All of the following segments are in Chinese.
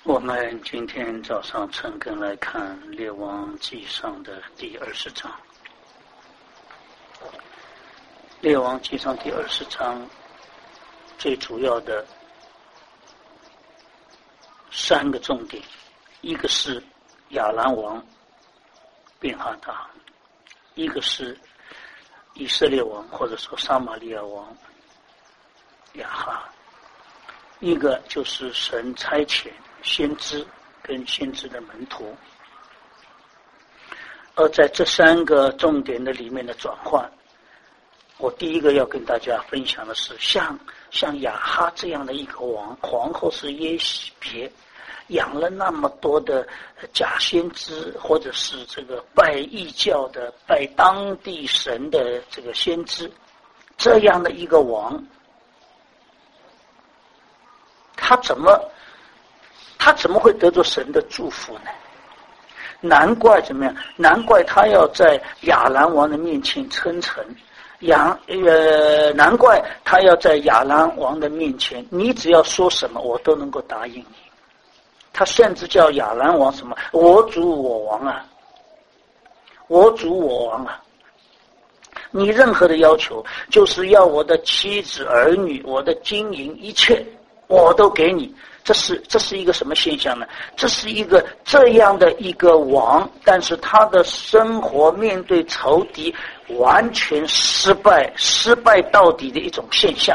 我们今天早上陈根来看《列王纪上》的第20章。《列王纪上》第20章最主要的3个重点，一个是亚兰王便哈达，一个是以色列王或者说撒玛利亚王亚哈，一个就是神差遣先知跟先知的门徒。而在这3个重点的里面的转换，我第一个要跟大家分享的是像亚哈这样的一个王，皇后是耶洗别，养了那么多的假先知，或者是这个拜异教的、拜当地神的这个先知，这样的一个王，他怎么会得着神的祝福呢？难怪怎么样？难怪他要在亚兰王的面前称臣，难怪他要在亚兰王的面前，你只要说什么，我都能够答应你。他甚至叫亚兰王什么？我主我王啊，我主我王啊！你任何的要求，就是要我的妻子儿女，我的金银一切，我都给你。这是一个什么现象呢？这是一个这样的一个王，但是他的生活面对仇敌完全失败到底的一种现象。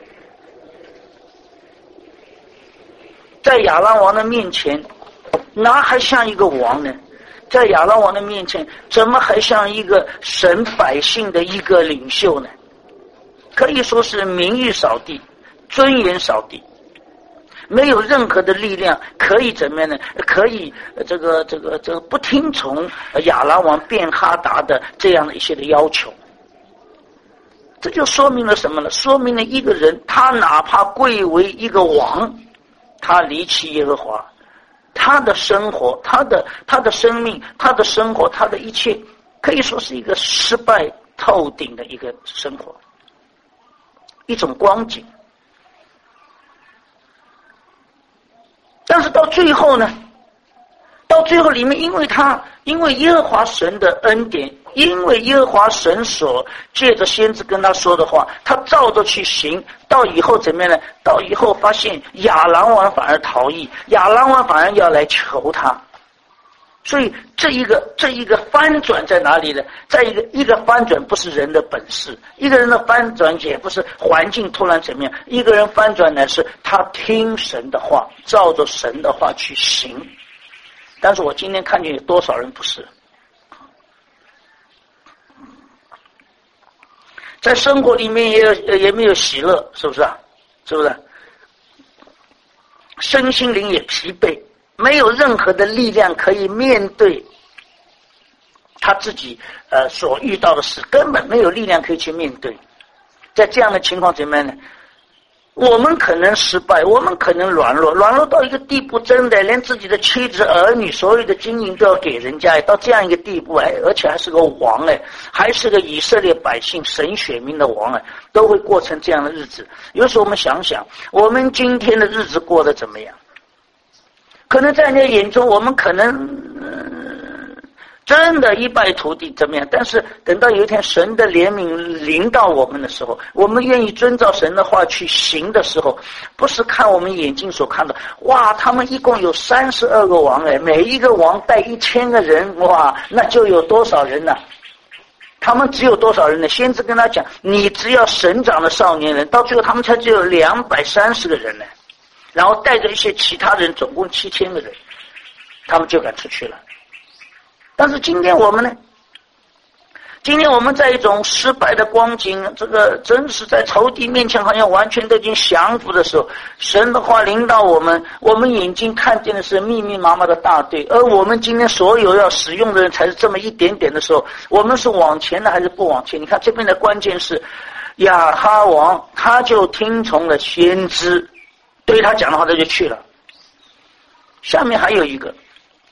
在亚兰王的面前，哪还像一个王呢？在亚兰王的面前，怎么还像一个神百姓的一个领袖呢？可以说是名誉扫地，尊严扫地，没有任何的力量可以怎么样呢？可以这个不听从亚兰王便哈达的这样的一些的要求。这就说明了什么呢？说明了一个人，他哪怕贵为一个王，他离弃耶和华，他的生活，他的生命，他的生活，他的一切，可以说是一个失败透顶的一个生活，一种光景。但是到最后呢？到最后里面，因为耶和华神的恩典，因为耶和华神所借着先知跟他说的话，他照着去行。到以后怎么样呢？到以后发现亚兰王反而逃逸，亚兰王反而要来求他。所以这一个翻转在哪里呢？在一个翻转不是人的本事，一个人的翻转也不是环境突然怎么样，一个人翻转乃是他听神的话，照着神的话去行。但是我今天看见有多少人不是？在生活里面也没有喜乐，是不是啊？是不是？身心灵也疲惫，没有任何的力量可以面对他自己所遇到的事，根本没有力量可以去面对。在这样的情况怎么样呢？我们可能失败，我们可能软弱到一个地步，真的连自己的妻子儿女所有的金银都要给人家，到这样一个地步，而且还是个王，还是个以色列百姓神选民的王，都会过成这样的日子。有时候我们想想，我们今天的日子过得怎么样？可能在人家眼中，我们可能真的一败涂地怎么样？但是等到有一天神的怜悯临到我们的时候，我们愿意遵照神的话去行的时候，不是看我们眼睛所看的，哇，他们一共有32个王，每一个王带1000个人，哇，那就有多少人呢？他们只有多少人呢？先知跟他讲，你只要神长的少年人，到最后他们才只有230个人呢，然后带着一些其他人，总共7000个人，他们就敢出去了。但是今天我们呢？今天我们在一种失败的光景，这个真是在仇敌面前好像完全都已经降服的时候，神的话临到我们，我们眼睛看见的是密密麻麻的大队，而我们今天所有要使用的人才是这么一点点的时候，我们是往前的还是不往前？你看这边的关键是亚哈王，他就听从了先知，对他讲的话他就去了。下面还有一个，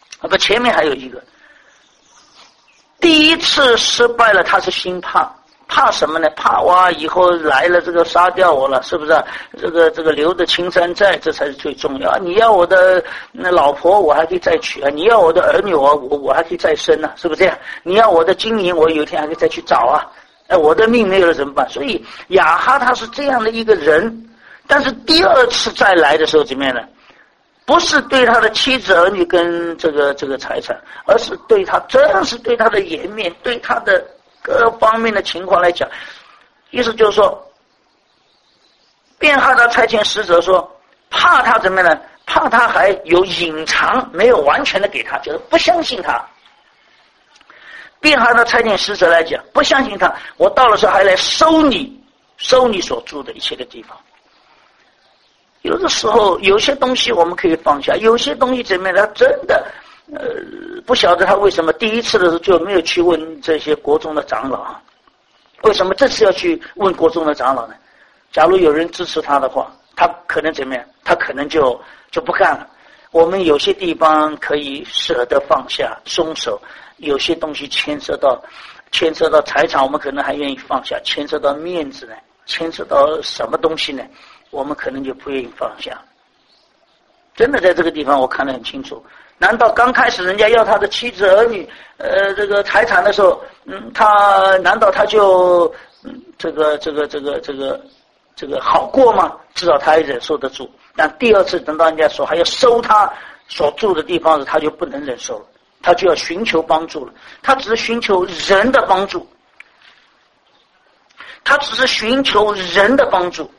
前面还有一个。第一次失败了，他是心怕， 怕什么呢？怕哇，以后来了这个杀掉我了，是不是啊？这个留的青山在，这才是最重要。你要我的老婆，我还可以再娶啊；你要我的儿女，我还可以再生呢，是不是这样？你要我的金银，我有一天还可以再去找啊。我的命没有了怎么办？所以亚哈他是这样的一个人，但是第二次再来的时候怎么样呢？不是对他的妻子儿女跟这个财产，而是对他，真是对他的颜面，对他的各方面的情况来讲。意思就是说，便哈达差遣使者说，怕他怎么样呢？怕他还有隐藏，没有完全的给他，就是不相信他。便哈达差遣使者来讲，不相信他，我到了时候还来收你所住的一切的地方。有的时候有些东西我们可以放下，有些东西怎么样，他真的不晓得他为什么第一次的时候就没有去问这些国中的长老，为什么这次要去问国中的长老呢？假如有人支持他的话，他可能怎么样？他可能就不干了。我们有些地方可以舍得放下松手，有些东西牵涉到财产，我们可能还愿意放下；牵涉到面子呢，牵涉到什么东西呢，我们可能就不愿意放下。真的在这个地方我看得很清楚。难道刚开始人家要他的妻子儿女这个财产的时候，难道他就这个好过吗？至少他也忍受得住。但第二次等到人家说还要收他所住的地方时，他就不能忍受了，他就要寻求帮助了。他只是寻求人的帮助，他只是寻求人的帮助。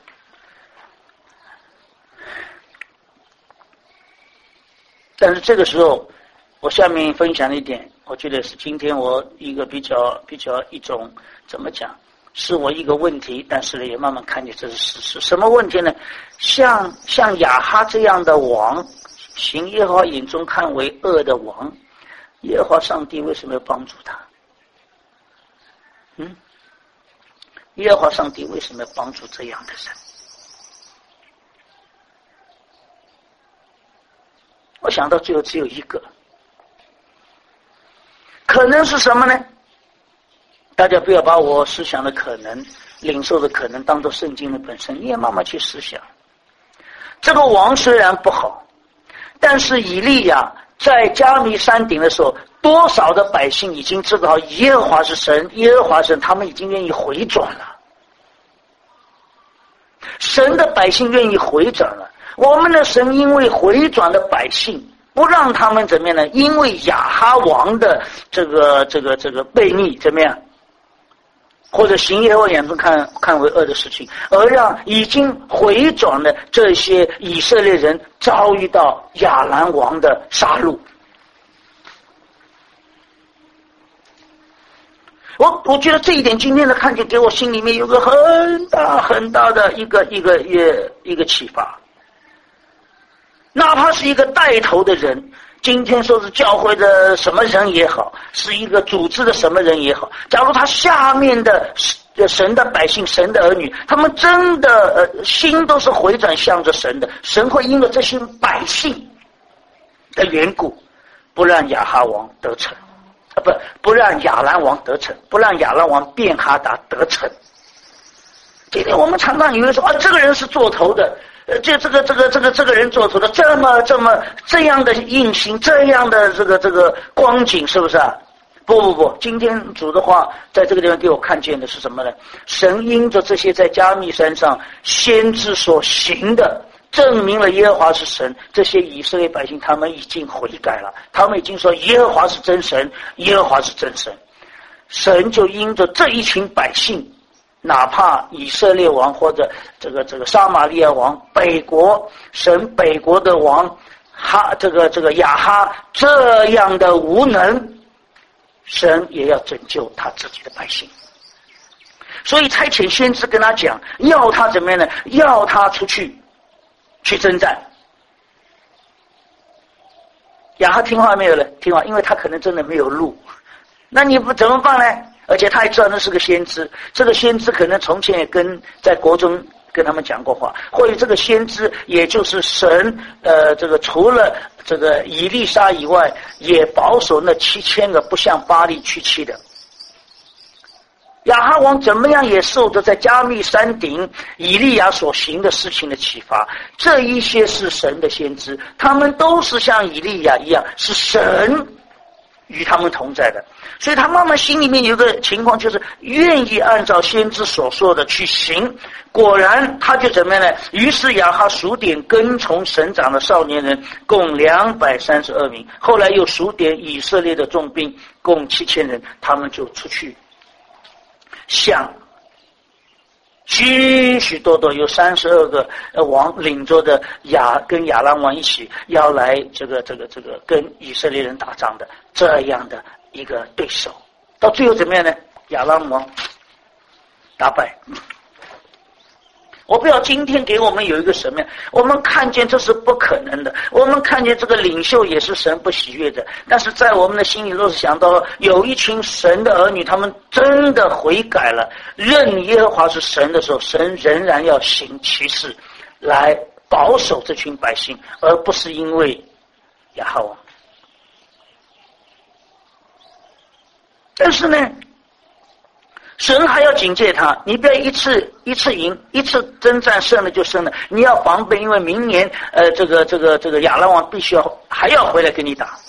但是这个时候，我下面分享的一点，我觉得是今天我一个比较一种怎么讲，是我一个问题，但是呢也慢慢看见这是事实。什么问题呢？像亚哈这样的王，行耶和华眼中看为恶的王，耶和华上帝为什么要帮助他？耶和华上帝为什么要帮助这样的人？我想到最后只有一个，可能是什么呢？大家不要把我思想的可能、领受的可能当作圣经的本身，你也慢慢去思想。这个王虽然不好，但是以利亚在加密山顶的时候，多少的百姓已经知道耶和华是神，耶和华神，他们已经愿意回转了。神的百姓愿意回转了。我们的神因为回转的百姓，不让他们怎么样呢？因为亚哈王的这个悖逆怎么样，或者行耶和华眼中看为恶的事情，而让已经回转的这些以色列人遭遇到亚兰王的杀戮。我觉得这一点今天的看见给我心里面有个很大很大的一个启发。哪怕是一个带头的人，今天说是教会的什么人也好，是一个组织的什么人也好，假如他下面的神的百姓、神的儿女，他们真的心都是回转向着神的，神会因为这些百姓的缘故，不让亚哈王得逞，不让亚兰王得逞，不让亚兰王便哈达得逞。今天我们常常以为说这个人是做头的，这个人做头的，这样的印行，这样的这个光景，是不是啊？不，今天主的话在这个地方给我看见的是什么呢？神因着这些在加密山上先知所行的，证明了耶和华是神。这些以色列百姓他们已经悔改了，他们已经说耶和华是真神，耶和华是真神。神就因着这一群百姓，哪怕以色列王或者这个撒玛利亚王，北国的王这个亚哈这样的无能，神也要拯救他自己的百姓。所以差遣先知跟他讲，要他怎么样呢？要他出去征战。亚哈听话没有了？听话，因为他可能真的没有路。那你不怎么办呢？而且他也知道那是个先知，这个先知可能从前也在国中跟他们讲过话，或者这个先知也就是神这个除了这个以利沙以外，也保守那7000个不向巴力屈膝的。 亚哈王怎么样也受着在加密山顶以利亚所行的事情的启发，这一些是神的先知，他们都是像以利亚一样，是神与他们同在的。所以他慢慢心里面有个情况，就是愿意按照先知所说的去行。果然他就怎么样呢？于是亚哈数点跟从神长的少年人共232名，后来又数点以色列的重兵共7000人，他们就出去向许许多多有32个王领着的跟亚兰王一起要来这个跟以色列人打仗的这样的一个对手，到最后怎么样呢？亚兰王打败。我不要今天给我们有一个什么样，我们看见这是不可能的，我们看见这个领袖也是神不喜悦的，但是在我们的心里若是想到有一群神的儿女，他们真的悔改了，认耶和华是神的时候，神仍然要行其事来保守这群百姓，而不是因为亚哈王。但是呢，神还要警戒他，你不要一次赢，一次征战胜了就胜了，你要防备，因为明年这个亚兰王必须还要回来跟你打。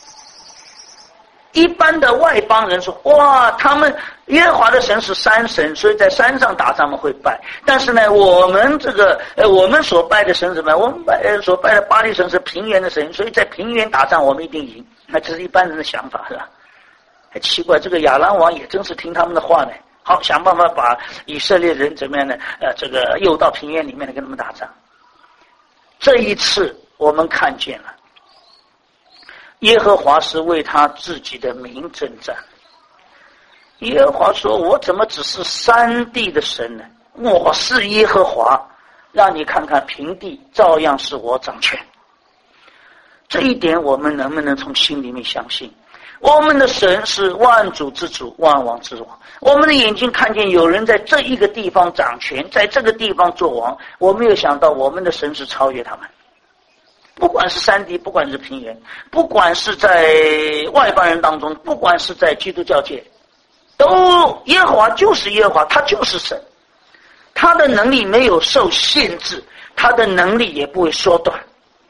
一般的外邦人说，哇，他们耶和华的神是山神，所以在山上打仗们会拜。但是呢，我们我们所拜的神是什么？我们所拜的巴力神是平原的神，所以在平原打仗我们一定赢。那这是一般人的想法，是吧？很奇怪，这个亚兰王也真是听他们的话呢。好，想办法把以色列人怎么样呢？诱到平原里面来跟他们打仗。这一次我们看见了，耶和华是为他自己的名征战。耶和华说：“我怎么只是山地的神呢？我是耶和华，让你看看平地照样是我掌权。”这一点我们能不能从心里面相信？我们的神是万主之主，万王之王。我们的眼睛看见有人在这一个地方掌权，在这个地方做王，我没有想到我们的神是超越他们。不管是山地，不管是平原，不管是在外邦人当中，不管是在基督教界，都耶和华就是耶和华，他就是神，他的能力没有受限制，他的能力也不会缩短。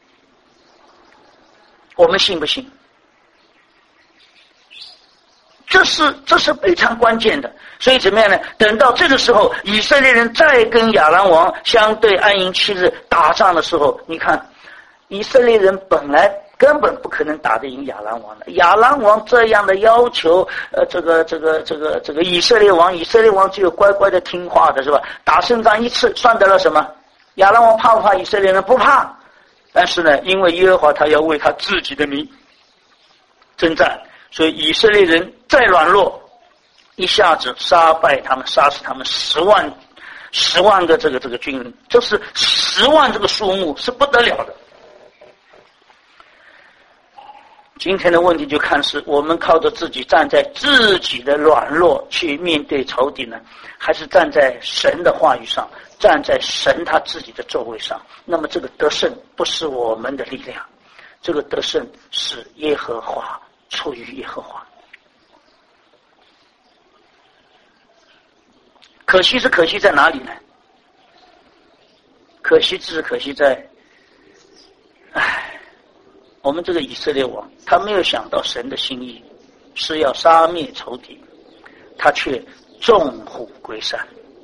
我们信不信？这是非常关键的。所以怎么样呢？等到这个时候，以色列人再跟亚兰王相对安营7日打仗的时候，你看以色列人本来根本不可能打得赢亚兰王的。亚兰王这样的要求，这个以色列王只有乖乖的听话的，是吧？打胜仗一次算得了什么？亚兰王怕不怕以色列人？不怕。但是呢，因为耶和华他要为他自己的名征战，所以以色列人再软弱，一下子杀死他们10万个这个军人，这是10万这个数目是不得了的。今天的问题就看是我们靠着自己站在自己的软弱去面对仇敌呢，还是站在神的话语上，站在神他自己的座位上。那么这个得胜不是我们的力量，这个得胜是耶和华，出于耶和华。可惜是可惜在哪里呢？可惜在我们这个以色列王，他没有想到神的心意是要杀灭仇敌，他却纵虎归山。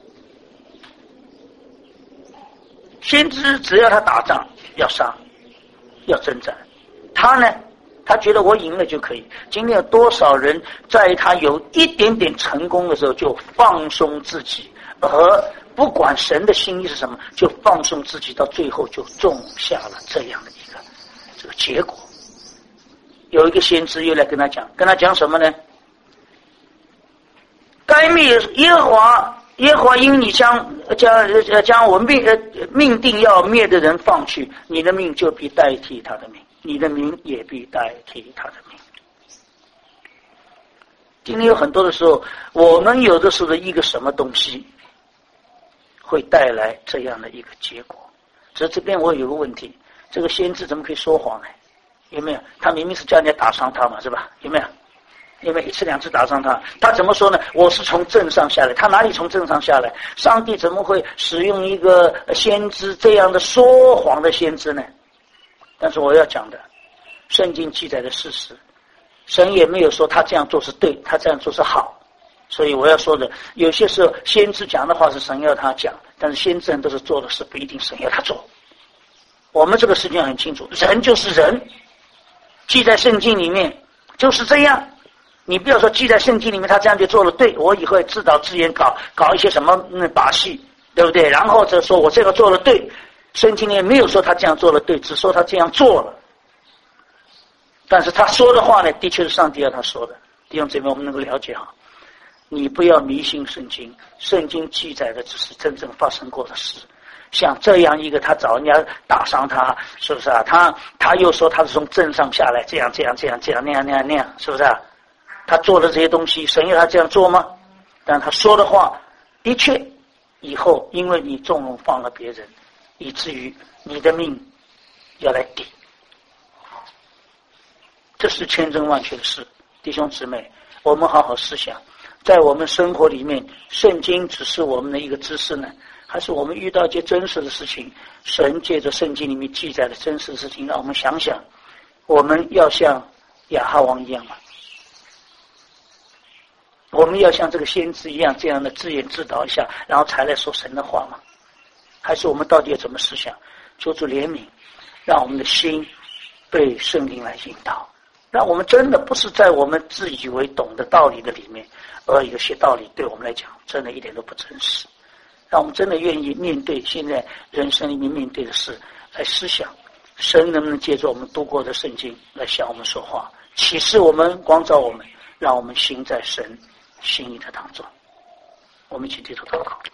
先知只要他打仗要杀要征战，他呢，他觉得我赢了就可以。今天有多少人在他有一点点成功的时候就放松自己，而不管神的心意是什么，就放松自己，到最后就种下了这样的一个这个结果。有一个先知又来跟他讲什么呢？该灭耶和华因你将我命定要灭的人放去，你的命就必代替他的命，你的名也必代替他的命。今天有很多的时候，我们有的时候的一个什么东西会带来这样的一个结果。只是这边我有个问题，这个先知怎么可以说谎呢？有没有？他明明是叫人家打伤他嘛，是吧？有没有？ 因为一次两次打伤他，他怎么说呢？我是从正上下来，他哪里从正上下来？上帝怎么会使用一个先知这样的说谎的先知呢？但是我要讲的，圣经记载的事实，神也没有说他这样做是对，他这样做是好。所以我要说的，有些时候先知讲的话是神要他讲，但是先知人都是做的事，不一定神要他做。我们这个事情很清楚，人就是人，记在圣经里面就是这样。你不要说记在圣经里面他这样就做了对，我以后自导自演搞一些什么把戏，对不对？然后就说我这个做了对，圣经里面没有说他这样做了对，只说他这样做了。但是他说的话呢，的确是上帝要他说的。弟兄姊妹，我们能够了解哈，你不要迷信圣经，圣经记载的只是真正发生过的事。像这样一个，他找人家打伤他，是不是啊？他又说他是从正上下来，这样那样，是不是啊？他做的这些东西，神要他这样做吗？但他说的话，的确，以后因为你纵容放了别人，以至于你的命要来抵，这是千真万确的事。弟兄姊妹，我们好好思想，在我们生活里面，圣经只是我们的一个知识呢，还是我们遇到一些真实的事情，神借着圣经里面记载的真实的事情，让我们想想，我们要像亚哈王一样吗？我们要像这个先知一样，这样的自言自导一下，然后才来说神的话吗？还是我们到底要怎么思想？求主怜悯，让我们的心被圣灵来引导，让我们真的不是在我们自以为懂的道理的里面，而有些道理对我们来讲真的一点都不真实。让我们真的愿意面对现在人生里面面对的事来思想，神能不能借助我们读过的圣经来向我们说话，启示我们，光照我们，让我们行在神心意的当中。我们一起低头祷告。